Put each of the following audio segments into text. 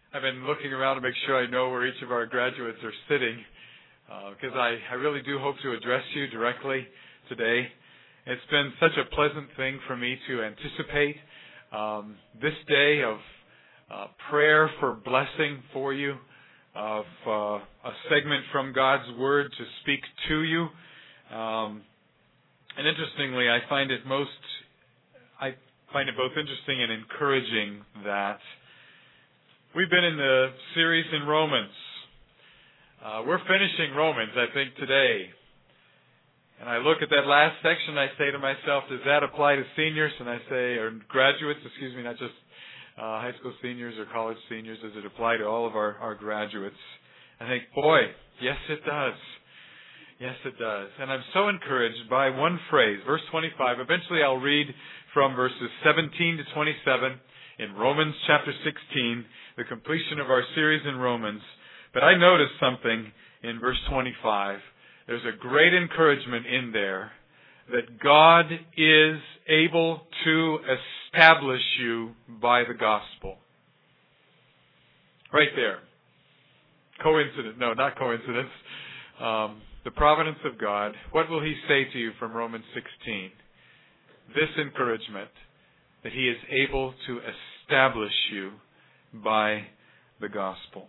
I've been looking around to make sure I know where each of our graduates are sitting, because I really do hope to address you directly today. It's been such a pleasant thing for me to anticipate this day of prayer for blessing for you, of a segment from God's Word to speak to you. And interestingly, I find it both interesting and encouraging that we've been in the series in Romans. We're finishing Romans, I think, today. And I look at that last section, I say to myself, does that apply to seniors? And I say, or graduates, not just high school seniors or college seniors. Does it apply to all of our graduates? I think, boy, yes it does. Yes it does. And I'm so encouraged by one phrase, verse 25. Eventually I'll read from verses 17 to 27 in Romans chapter 16, the completion of our series in Romans. But I noticed something in verse 25. There's a great encouragement in there that God is able to establish you by the gospel. Right there. Coincidence. No, not coincidence. The providence of God. What will He say to you from Romans 16? This encouragement that He is able to establish you by the gospel.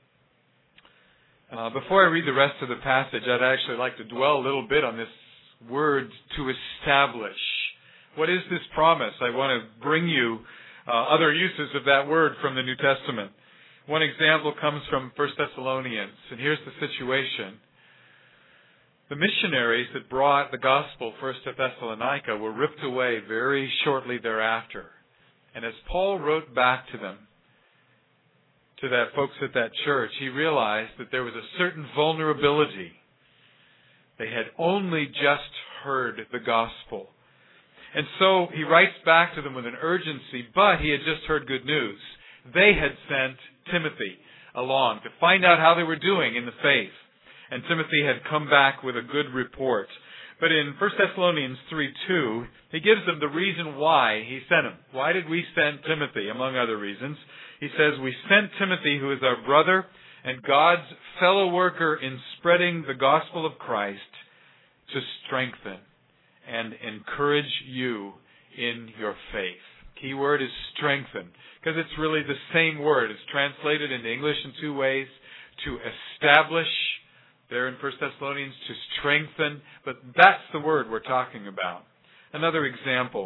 Before I read the rest of the passage, I'd actually like to dwell a little bit on this word, to establish. What is this promise? I want to bring you other uses of that word from the New Testament. One example comes from 1 Thessalonians, and here's the situation. The missionaries that brought the gospel first to Thessalonica were ripped away very shortly thereafter. And as Paul wrote back to them, to that folks at that church, he realized that there was a certain vulnerability. They had only just heard the gospel. And so he writes back to them with an urgency, but he had just heard good news. They had sent Timothy along to find out how they were doing in the faith. And Timothy had come back with a good report. But in 1 Thessalonians 3:2, he gives them the reason why he sent him. Why did we send Timothy, among other reasons? He says, we sent Timothy, who is our brother and God's fellow worker in spreading the gospel of Christ, to strengthen and encourage you in your faith. Key word is strengthen, because it's really the same word. It's translated into English in two ways: to establish, there in 1 Thessalonians, to strengthen, but that's the word we're talking about. Another example.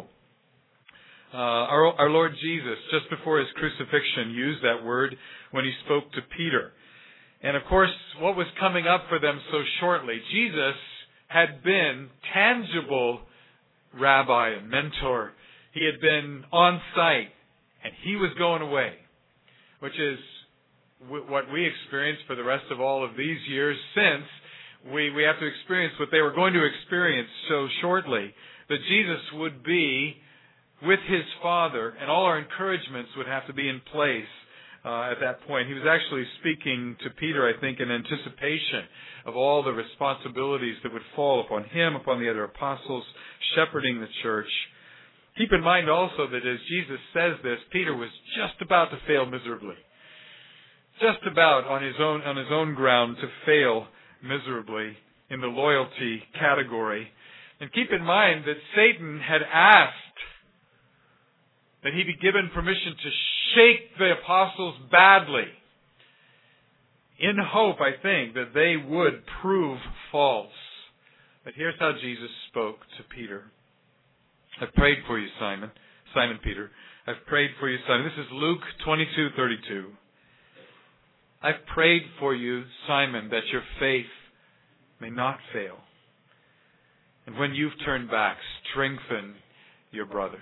Our Lord Jesus, just before His crucifixion, used that word when He spoke to Peter. And of course, what was coming up for them so shortly? Jesus had been tangible rabbi and mentor. He had been on site, and He was going away, which is what we experienced for the rest of all of these years since we have to experience what they were going to experience so shortly, that Jesus would be with His Father, and all our encouragements would have to be in place at that point. He was actually speaking to Peter, I think, in anticipation of all the responsibilities that would fall upon him, upon the other apostles, shepherding the church. Keep in mind also that as Jesus says this, Peter was just about to fail miserably. Just about on his own ground to fail miserably in the loyalty category. And keep in mind that Satan had asked that he be given permission to shake the apostles badly, in hope, I think, that they would prove false. But here's how Jesus spoke to Peter. I've prayed for you, Simon Peter. I've prayed for you, Simon. This is Luke 22:32. I've prayed for you, Simon, that your faith may not fail. And when you've turned back, strengthen your brothers.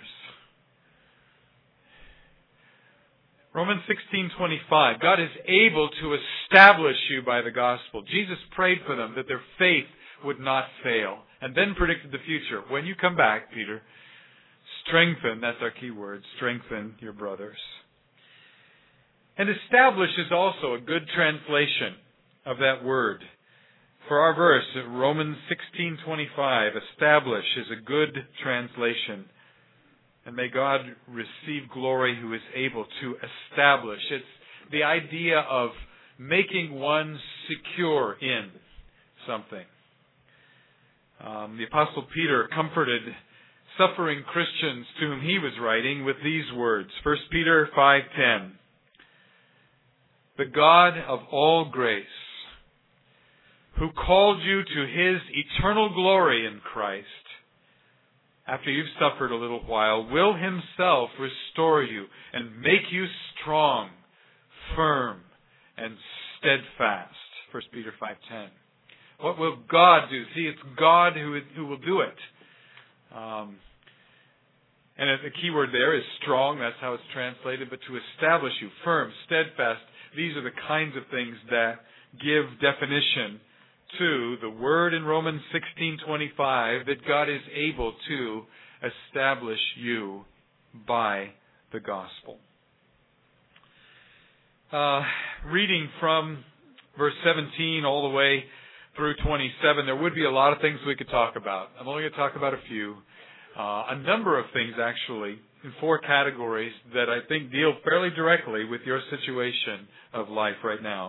Romans 16:25. God is able to establish you by the gospel. Jesus prayed for them that their faith would not fail, and then predicted the future. When you come back, Peter, strengthen, that's our key word, strengthen your brothers. And establish is also a good translation of that word. For our verse, Romans 16:25, establish is a good translation. And may God receive glory who is able to establish. It's the idea of making one secure in something. The Apostle Peter comforted suffering Christians to whom he was writing with these words. 1 Peter 5:10. The God of all grace, who called you to His eternal glory in Christ, after you've suffered a little while, will Himself restore you and make you strong, firm, and steadfast. 1 Peter 5:10. What will God do? See, it's God who will do it. And the key word there is strong. That's how it's translated. But to establish you, firm, steadfast. These are the kinds of things that give definition to the word in Romans 16:25 that God is able to establish you by the gospel. Reading from verse 17 all the way through 27, there would be a lot of things we could talk about. I'm only going to talk about a few. A number of things, actually, in 4 categories that I think deal fairly directly with your situation of life right now.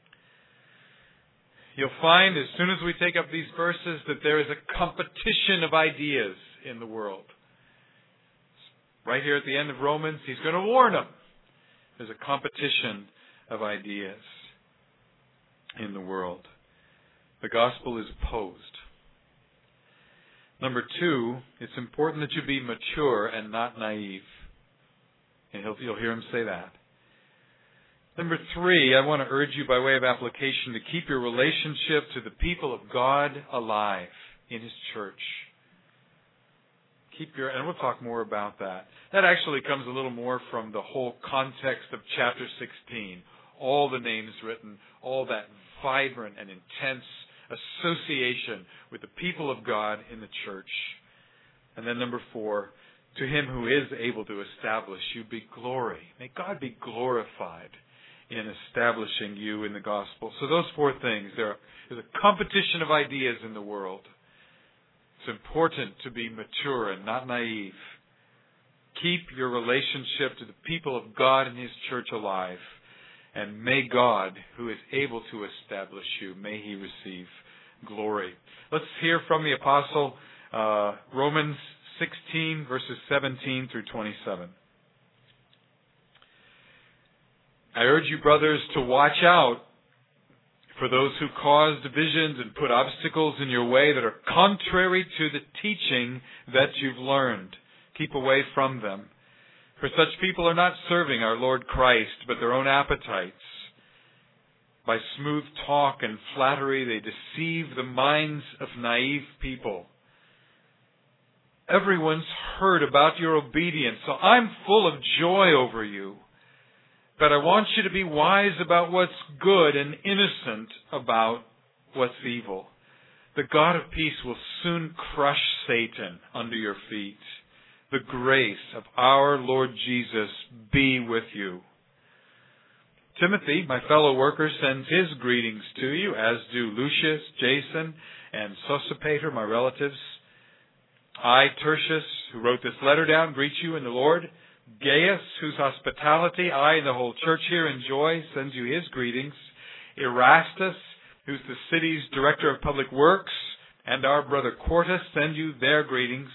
You'll find as soon as we take up these verses that there is a competition of ideas in the world. Right here at the end of Romans, he's going to warn them. There's a competition of ideas in the world. The gospel is opposed. Number 2, it's important that you be mature and not naive. And you'll hear him say that. Number 3, I want to urge you by way of application to keep your relationship to the people of God alive in His church. And we'll talk more about that. That actually comes a little more from the whole context of chapter 16. All the names written, all that vibrant and intense association with the people of God in the church. And then number 4, to Him who is able to establish you be glory. May God be glorified in establishing you in the gospel. So those 4 things. There's a competition of ideas in the world. It's important to be mature and not naive. Keep your relationship to the people of God and His church alive. And may God, who is able to establish you, may He receive glory. Let's hear from the Apostle, Romans 16, verses 17 through 27. I urge you, brothers, to watch out for those who cause divisions and put obstacles in your way that are contrary to the teaching that you've learned. Keep away from them. For such people are not serving our Lord Christ, but their own appetites. By smooth talk and flattery, they deceive the minds of naive people. Everyone's heard about your obedience, so I'm full of joy over you. But I want you to be wise about what's good and innocent about what's evil. The God of peace will soon crush Satan under your feet. The grace of our Lord Jesus be with you. Timothy, my fellow worker, sends his greetings to you, as do Lucius, Jason, and Sosipater, my relatives. I, Tertius, who wrote this letter down, greet you in the Lord. Gaius, whose hospitality I and the whole church here enjoy, sends you his greetings. Erastus, who's the city's director of public works, and our brother Quartus send you their greetings.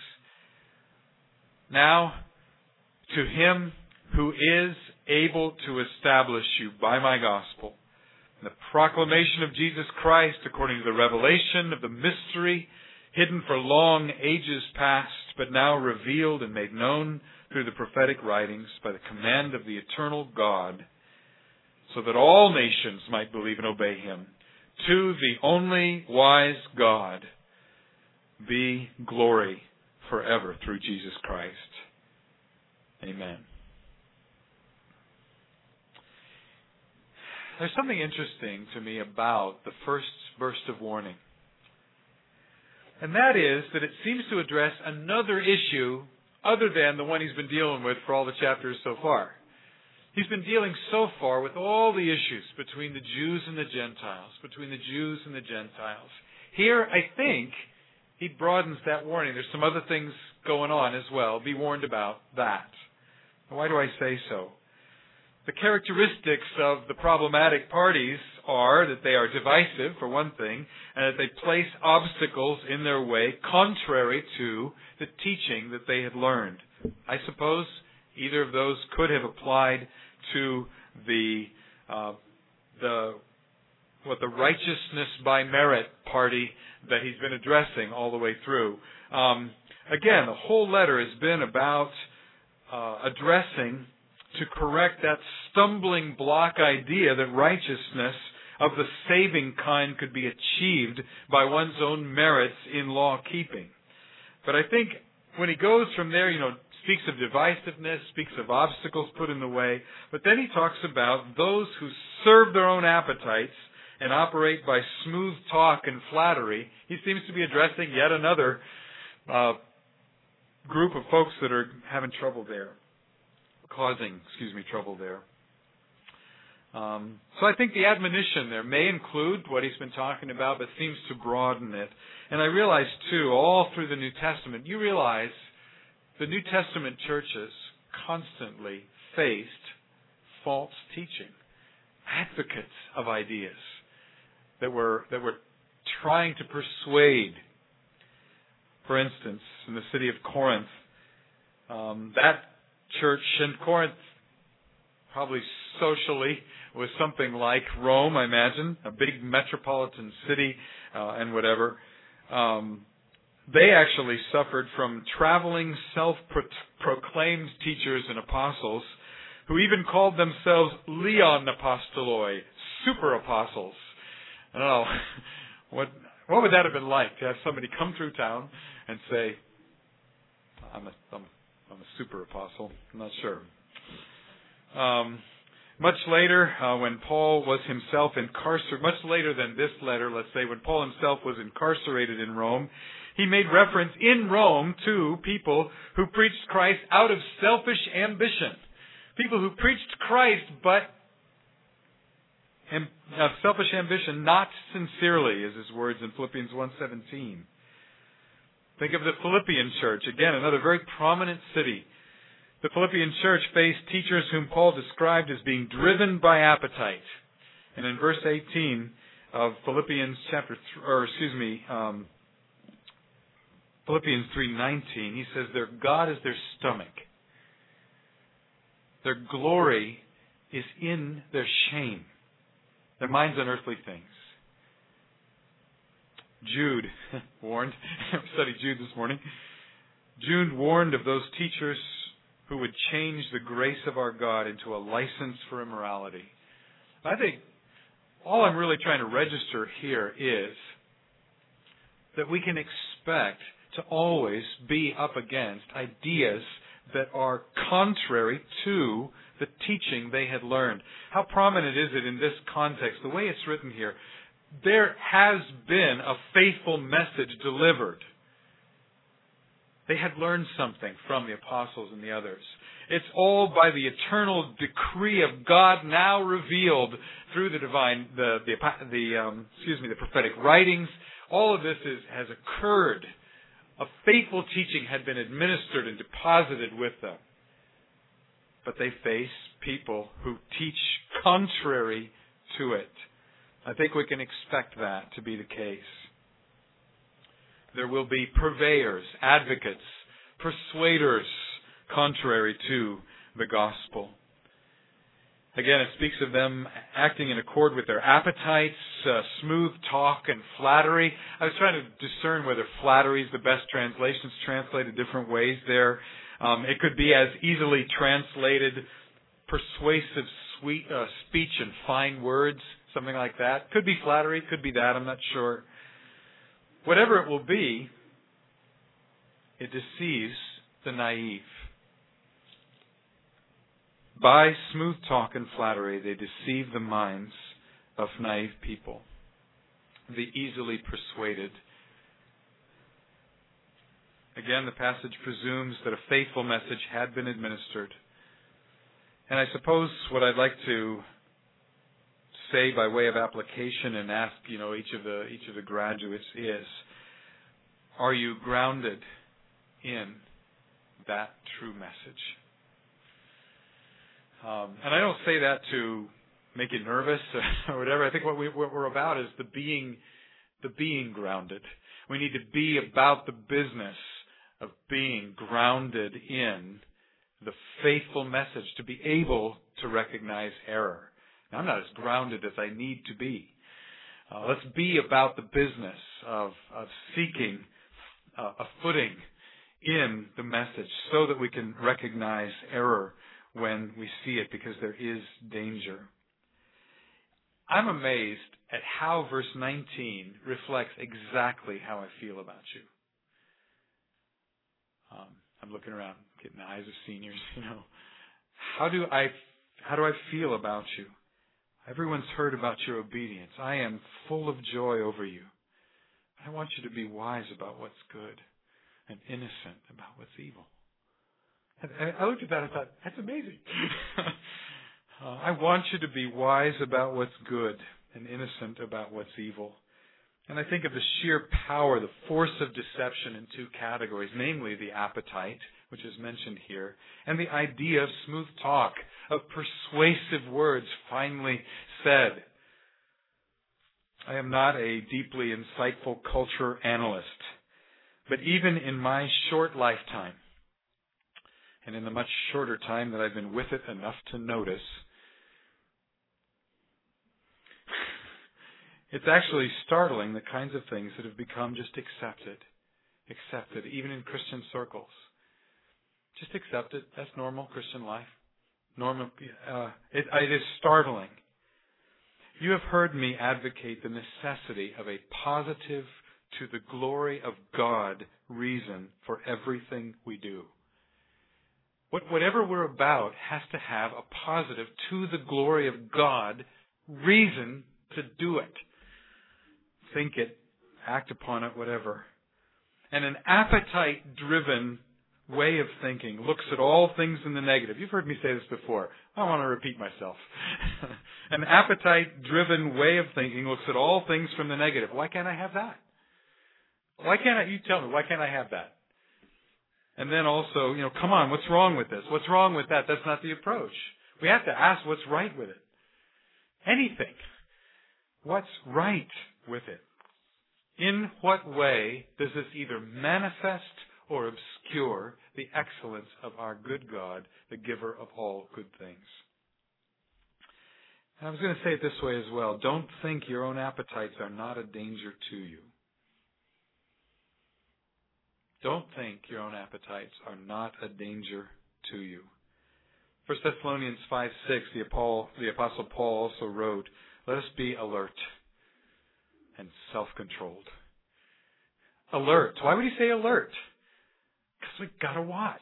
Now, to Him who is able to establish you by my gospel, and the proclamation of Jesus Christ according to the revelation of the mystery hidden for long ages past, but now revealed and made known through the prophetic writings by the command of the eternal God, so that all nations might believe and obey Him. To the only wise God be glory forever through Jesus Christ. Amen. There's something interesting to me about the first burst of warning. And that is that it seems to address another issue other than the one he's been dealing with for all the chapters so far. He's been dealing so far with all the issues between the Jews and the Gentiles, between the Jews and the Gentiles. Here, I think, he broadens that warning. There's some other things going on as well. Be warned about that. Why do I say so? The characteristics of the problematic parties are that they are divisive, for one thing, and that they place obstacles in their way contrary to the teaching that they had learned. I suppose either of those could have applied to the righteousness by merit party that he's been addressing all the way through. Again, the whole letter has been about addressing to correct that stumbling block idea that righteousness of the saving kind could be achieved by one's own merits in law keeping. But I think when he goes from there, speaks of divisiveness, speaks of obstacles put in the way, but then he talks about those who serve their own appetites and operate by smooth talk and flattery. He seems to be addressing yet another group of folks that are having trouble there, causing trouble there. So I think the admonition there may include what he's been talking about, but seems to broaden it. And I realize, too, all through the New Testament, you realize the New Testament churches constantly faced false teaching, advocates of ideas that were trying to persuade. For instance, in the city of Corinth, that church in Corinth probably socially was something like Rome, I imagine, a big metropolitan city and whatever. They actually suffered from traveling self-proclaimed teachers and apostles who even called themselves Leon Apostoloi, super apostles. I don't know, what would that have been like to have somebody come through town and say, I'm a super apostle? I'm not sure. Much later, when Paul was himself incarcerated, much later than this letter, let's say, when Paul himself was incarcerated in Rome, he made reference in Rome to people who preached Christ out of selfish ambition. People who preached Christ, but of selfish ambition, not sincerely, is his words in Philippians 1:17. Think of the Philippian church. Again, another very prominent city. The Philippian church faced teachers whom Paul described as being driven by appetite. And in verse 18 of Philippians Philippians 3:19, he says, their God is their stomach. Their glory is in their shame. Their minds on earthly things. Jude warned, we studied Jude this morning. Jude warned of those teachers who would change the grace of our God into a license for immorality. I think all I'm really trying to register here is that we can expect to always be up against ideas that are contrary to the teaching they had learned. How prominent is it in this context? The way it's written here, there has been a faithful message delivered. They had learned something from the apostles and the others. It's all by the eternal decree of God now revealed through the prophetic writings. All of this has occurred. A faithful teaching had been administered and deposited with them. But they face people who teach contrary to it. I think we can expect that to be the case. There will be purveyors, advocates, persuaders, contrary to the gospel. Again, it speaks of them acting in accord with their appetites, smooth talk and flattery. I was trying to discern whether flattery is the best translation. It's translated different ways there. It could be as easily translated persuasive, sweet speech and fine words, something like that. Could be flattery, could be that, I'm not sure. Whatever it will be, it deceives the naive. By smooth talk and flattery, they deceive the minds of naive people, the easily persuaded. Again, the passage presumes that a faithful message had been administered. And I suppose what I'd like to say by way of application and ask, each of the graduates is, are you grounded in that true message? And I don't say that to make you nervous or whatever. I think what we're about is the being grounded. We need to be about the business of being grounded in the faithful message to be able to recognize error. Now, I'm not as grounded as I need to be. Let's be about the business of seeking a footing in the message so that we can recognize error when we see it, because there is danger. I'm amazed at how verse 19 reflects exactly how I feel about you. I'm looking around, getting the eyes of seniors, How do I feel about you? Everyone's heard about your obedience. I am full of joy over you. I want you to be wise about what's good and innocent about what's evil. And I looked at that and thought, that's amazing. I want you to be wise about what's good and innocent about what's evil. And I think of the sheer power, the force of deception in two categories, namely the appetite, which is mentioned here, and the idea of smooth talk, of persuasive words finely said. I am not a deeply insightful culture analyst, but even in my short lifetime, and in the much shorter time that I've been with it enough to notice, it's actually startling the kinds of things that have become just accepted, even in Christian circles. Just accept it. That's normal Christian life. It is startling. You have heard me advocate the necessity of a positive, to the glory of God, reason for everything we do. Whatever we're about has to have a positive, to the glory of God, reason to do it. Think it, act upon it, whatever. And an appetite-driven way of thinking looks at all things in the negative. You've heard me say this before. I don't want to repeat myself. An appetite-driven way of thinking looks at all things from the negative. Why can't I have that? You tell me, why can't I have that? And then also, come on, what's wrong with this? What's wrong with that? That's not the approach. We have to ask what's right with it. Anything. What's right with it? In what way does this either manifest or obscure the excellence of our good God, the giver of all good things? And I was going to say it this way as well. Don't think your own appetites are not a danger to you. Don't think your own appetites are not a danger to you. 1 Thessalonians 5:6, the Apostle Paul also wrote, let us be alert and self-controlled. Alert. Why would he say alert? Because we've got to watch.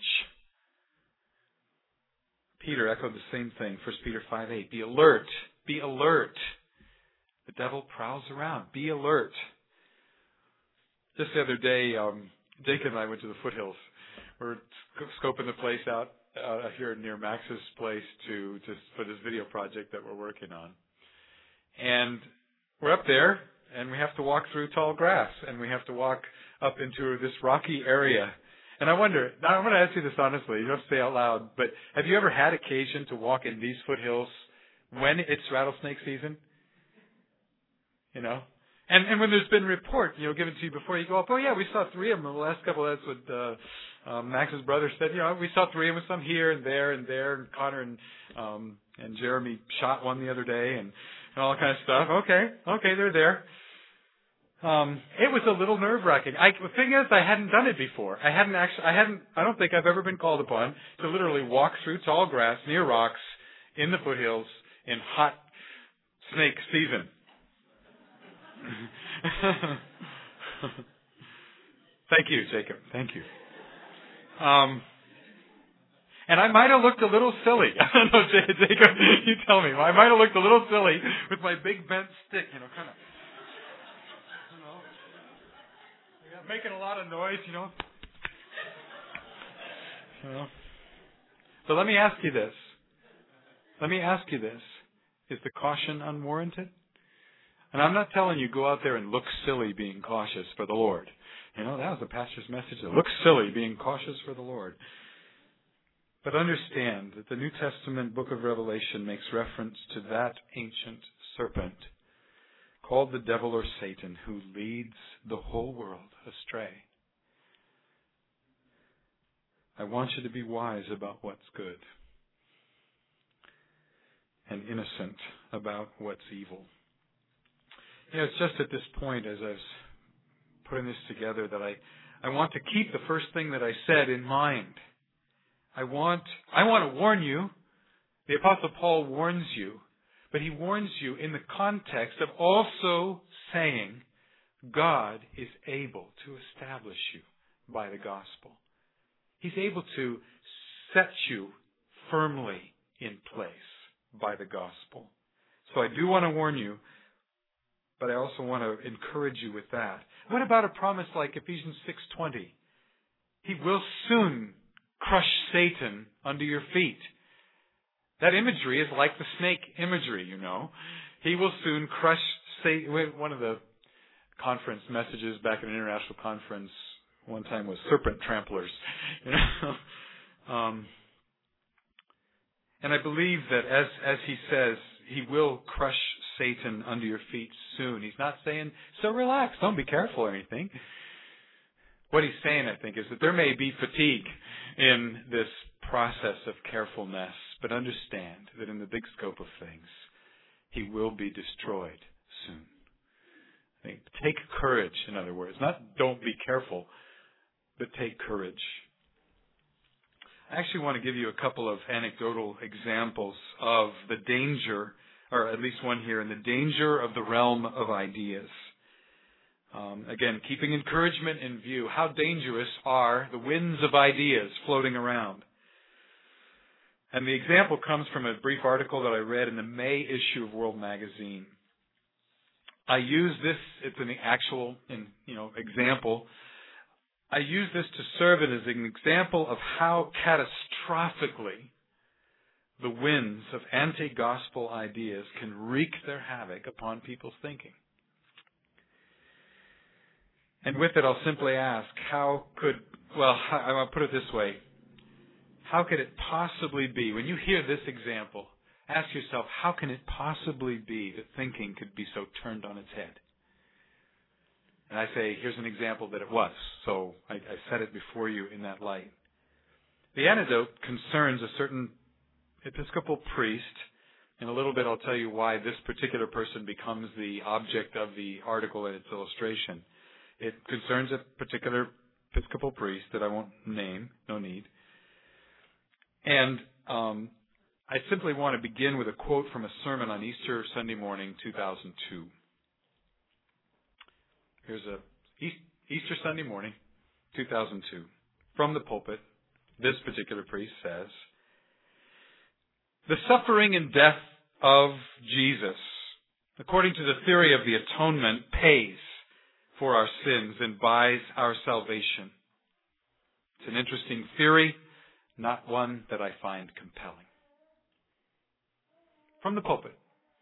Peter echoed the same thing, 1 Peter 5:8. Be alert. Be alert. The devil prowls around. Be alert. Just the other day, Jacob and I went to the foothills. We're scoping the place out here near Max's place for this video project that we're working on. And we're up there, and we have to walk through tall grass, and we have to walk up into this rocky area. And I wonder, now I'm going to ask you this honestly, you don't have to say out loud, but have you ever had occasion to walk in these foothills when it's rattlesnake season? And when there's been reports, given to you before you go up, oh yeah, we saw 3 of them. The last couple, that's what Max's brother said. We saw 3 of them, some here and there and there. And Connor and Jeremy shot one the other day and all that kind of stuff. Okay, they're there. It was a little nerve-wracking. The thing is, I hadn't done it before. I don't think I've ever been called upon to literally walk through tall grass near rocks in the foothills in hot snake season. Thank you, Jacob. Thank you. And I might have looked a little silly. I don't know, Jacob, you tell me. I might have looked a little silly with my big bent stick, kind of, making a lot of noise, So let me ask you this. Is the caution unwarranted? And I'm not telling you go out there and look silly being cautious for the Lord. That was the pastor's message. Look silly being cautious for the Lord. But understand that the New Testament book of Revelation makes reference to that ancient serpent called the devil or Satan, who leads the whole world astray. I want you to be wise about what's good and innocent about what's evil. It's just at this point, as I was putting this together, that I want to keep the first thing that I said in mind. I want to warn you. The Apostle Paul warns you, but he warns you in the context of also saying God is able to establish you by the gospel. He's able to set you firmly in place by the gospel. So I do want to warn you, but I also want to encourage you with that. What about a promise like Ephesians 6:20? He will soon crush Satan under your feet. That imagery is like the snake imagery, He will soon crush Satan. One of the conference messages back in an international conference one time was serpent tramplers. And I believe that as he says, he will crush Satan under your feet soon. He's not saying, so relax, don't be careful or anything. What he's saying, I think, is that there may be fatigue in this process of carefulness, but understand that in the big scope of things, he will be destroyed soon. I think, take courage, in other words. Not don't be careful, but take courage. I actually want to give you a couple of anecdotal examples of the danger, or at least one here, in the danger of the realm of ideas. Again, keeping encouragement in view. How dangerous are the winds of ideas floating around? And the example comes from a brief article that I read in the May issue of World Magazine. I use this, it's an actual example. I use this to serve it as an example of how catastrophically the winds of anti-gospel ideas can wreak their havoc upon people's thinking. And with it, I'll simply ask, I'll put it this way. How could it possibly be, when you hear this example, ask yourself, how can it possibly be that thinking could be so turned on its head? And I say, here's an example that it was. So I set it before you in that light. The anecdote concerns a certain Episcopal priest. In a little bit, I'll tell you why this particular person becomes the object of the article and its illustration. It concerns a particular Episcopal priest that I won't name, no need. And I simply want to begin with a quote from a sermon on Easter Sunday morning, 2002. Here's a Easter Sunday morning, 2002. From the pulpit, this particular priest says, "The suffering and death of Jesus, according to the theory of the atonement, pays for our sins and buys our salvation. It's an interesting theory, not one that I find compelling." From the pulpit.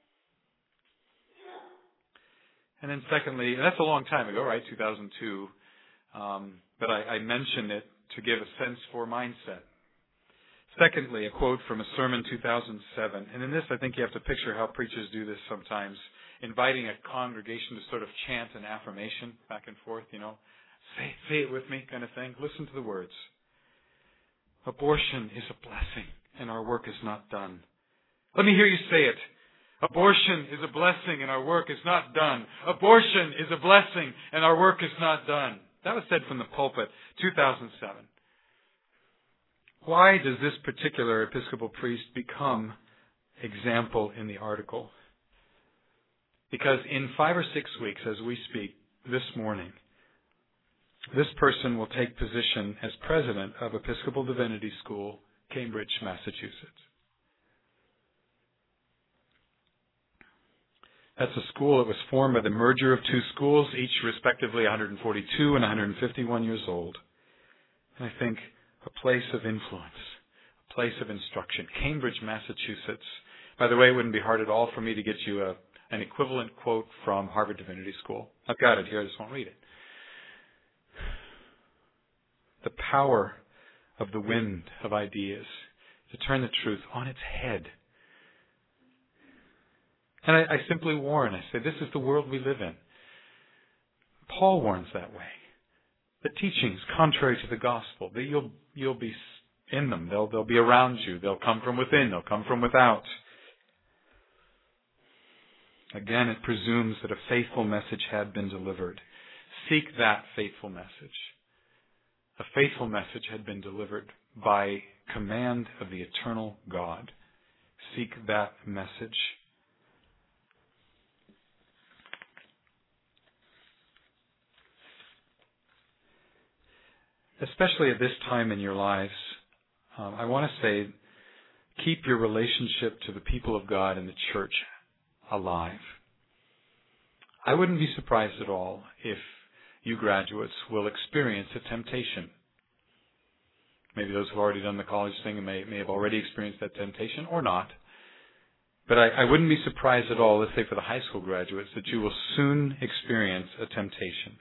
And then secondly, and that's a long time ago, right, 2002, but I mention it to give a sense for mindset. Secondly, a quote from a sermon 2007. And in this, I think you have to picture how preachers do this sometimes, inviting a congregation to sort of chant an affirmation back and forth, say it with me kind of thing. Listen to the words. "Abortion is a blessing, and our work is not done." Let me hear you say it. Abortion is a blessing, and our work is not done. Abortion is a blessing, and our work is not done. That was said from the pulpit, 2007. Why does this particular Episcopal priest become example in the article? Because in 5 or 6 weeks, as we speak this morning, this person will take position as president of Episcopal Divinity School, Cambridge, Massachusetts. That's a school that was formed by the merger of two schools, each respectively 142 and 151 years old. And I think a place of influence, a place of instruction. Cambridge, Massachusetts. By the way, it wouldn't be hard at all for me to get you an equivalent quote from Harvard Divinity School. I've got it here, I just won't read it. The power of the wind of ideas to turn the truth on its head. And I simply warn, I say, this is the world we live in. Paul warns that way. The teachings contrary to the gospel, that you'll be in them. They'll be around you. They'll come from within. They'll come from without. Again, it presumes that a faithful message had been delivered. Seek that faithful message. A faithful message had been delivered by command of the eternal God. Seek that message. Especially at this time in your lives, I want to say, keep your relationship to the people of God and the church alive. I wouldn't be surprised at all if you graduates will experience a temptation. Maybe those who've already done the college thing may have already experienced that temptation or not. But I wouldn't be surprised at all, let's say for the high school graduates, that you will soon experience a temptation.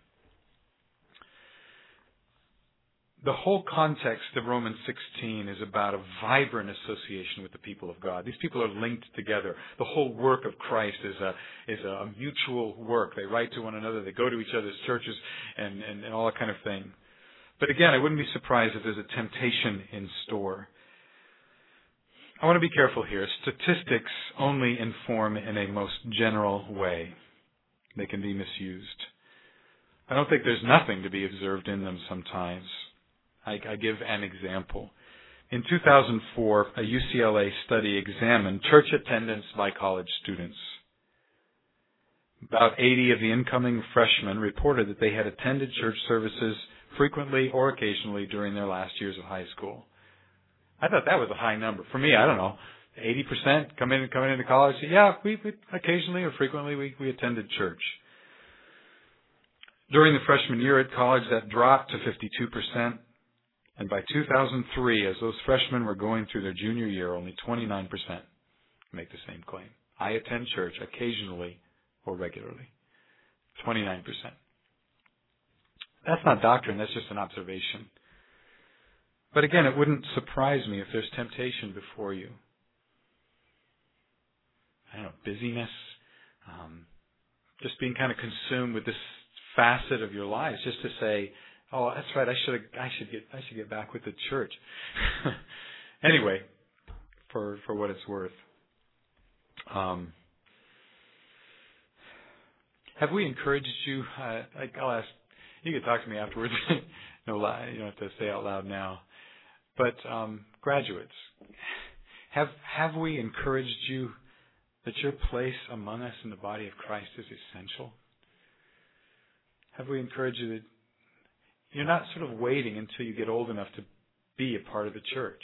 The whole context of Romans 16 is about a vibrant association with the people of God. These people are linked together. The whole work of Christ is a mutual work. They write to one another. They go to each other's churches and all that kind of thing. But again, I wouldn't be surprised if there's a temptation in store. I want to be careful here. Statistics only inform in a most general way. They can be misused. I don't think there's nothing to be observed in them sometimes. I give an example. In 2004, a UCLA study examined church attendance by college students. About 80 of the incoming freshmen reported that they had attended church services frequently or occasionally during their last years of high school. I thought that was a high number. For me, I don't know, 80% coming into college. Yeah, we occasionally or frequently we attended church. During the freshman year at college, that dropped to 52%. And by 2003, as those freshmen were going through their junior year, only 29% make the same claim. I attend church occasionally or regularly. 29%. That's not doctrine, that's just an observation. But again, it wouldn't surprise me if there's temptation before you. I don't know, busyness, just being kind of consumed with this facet of your lives, just to say, oh, that's right, I should get back with the church. Anyway, for what it's worth. Have we encouraged you? I'll ask. You can talk to me afterwards. No lie. You don't have to say out loud now. But graduates, have we encouraged you that your place among us in the body of Christ is essential? Have we encouraged you that you're not sort of waiting until you get old enough to be a part of the church?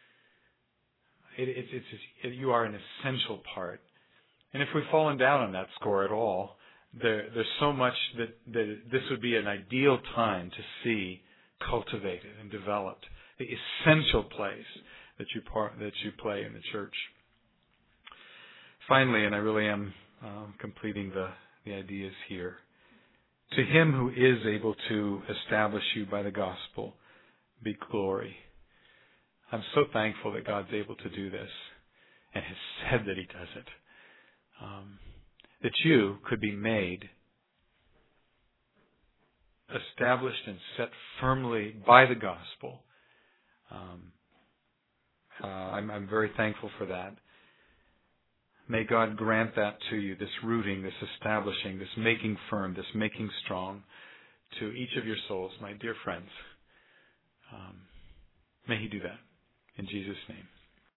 You are an essential part. And if we've fallen down on that score at all, there's so much that this would be an ideal time to see cultivated and developed, the essential place that you play in the church. Finally, and I really am completing the ideas here, to Him who is able to establish you by the gospel be glory. I'm so thankful that God's able to do this and has said that He does it. That you could be made, established and set firmly by the gospel. I'm very thankful for that. May God grant that to you, this rooting, this establishing, this making firm, this making strong to each of your souls, my dear friends. May He do that. In Jesus' name.